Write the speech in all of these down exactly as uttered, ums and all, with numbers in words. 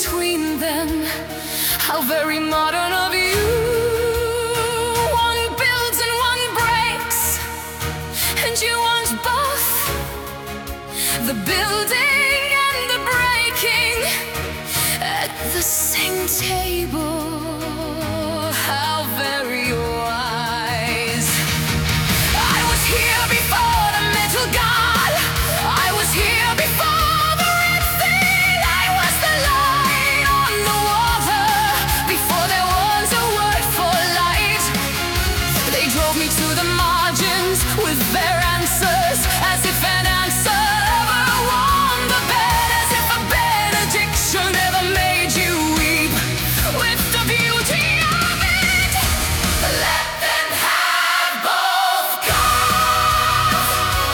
between them. How very modern of you. One builds and one breaks, and you want both, the building and the breaking, at the same table. How very wise. I was here before the metal god. I was here before the red thing. I was the light on the water before there was a word for light. They drove me to the margins with their answers, as if an answer ever won the bed, as if a benediction ever made you weep with the beauty of it. Let them have both gods.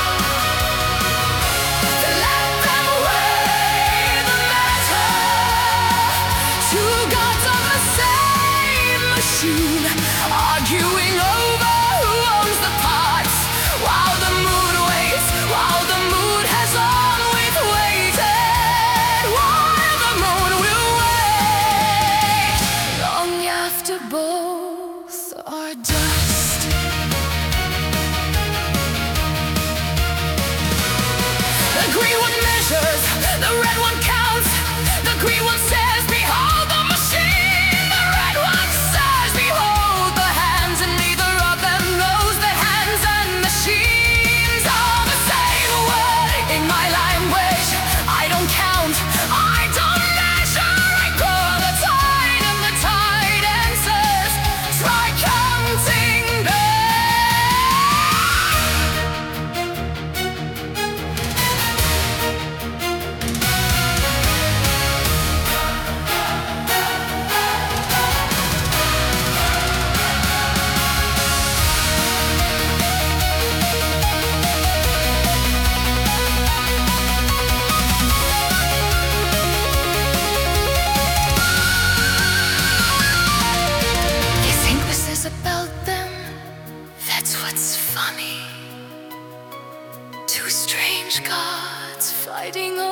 Let them weigh the matter. Two gods of the same machine, arguing over who owns the parts, while the mood waits, while the mood has always waited, while the moon will wait, long after both are dust. The green one measures, the red one counts. The green one says, behold the machine. The red one says, behold the hands. And neither of them knows that hands and machines are the same word. In my language, I don't count, I don't measure. I call the tide, and the tide answers. Try counting back. They think this is about them. That's what's funny. Two strange gods fighting